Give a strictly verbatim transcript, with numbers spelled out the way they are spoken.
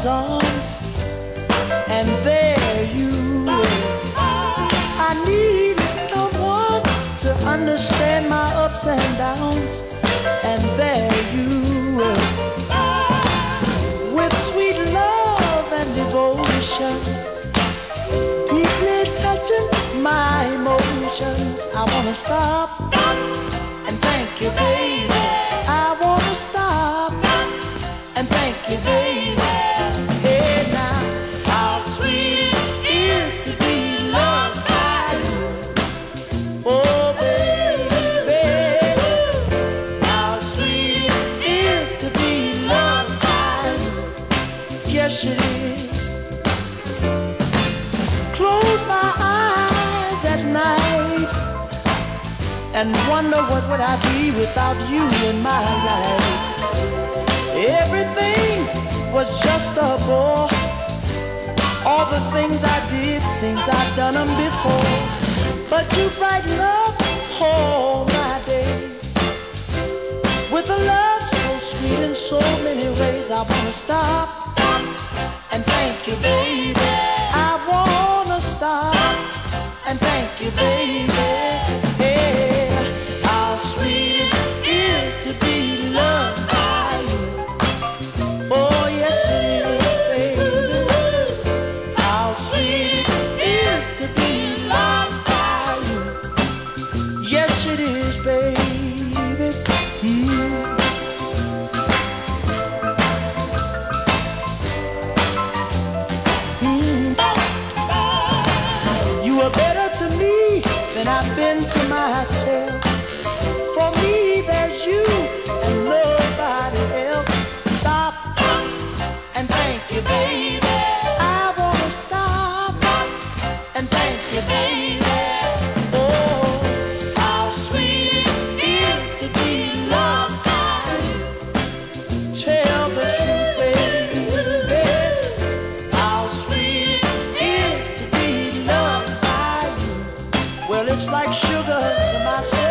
arms, and there you were. I needed someone to understand my ups and downs, and there you were. With sweet love and devotion, deeply touching my emotions. I wanna stop and thank you, baby. I wanna stop and thank you, baby. Hey now, how sweet it is to be loved by you. Oh baby, baby, how sweet it is to be loved by you. Yes it is. Close my eyes at night and wonder what would I be without you in my life. Everything was just a bore. All the things I did seems I've done them before. But you brighten up all my days with a love so sweet in so many ways. I wanna stop and thank you, baby. I wanna stop and thank you, baby. Hey, how sweet it is to be loved by you. Oh yes it is, baby. How sweet it is to be loved by you. Yes it is, baby. Mm. You are better to me than I've been to myself. For me, there's you and nobody else. Stop and thank you, baby. I wanna stop and thank you, baby. Oh, how sweet it is to be loved by you. Tell the truth, baby. How sweet it is to be loved by you. Well, it's like sugar to my soul.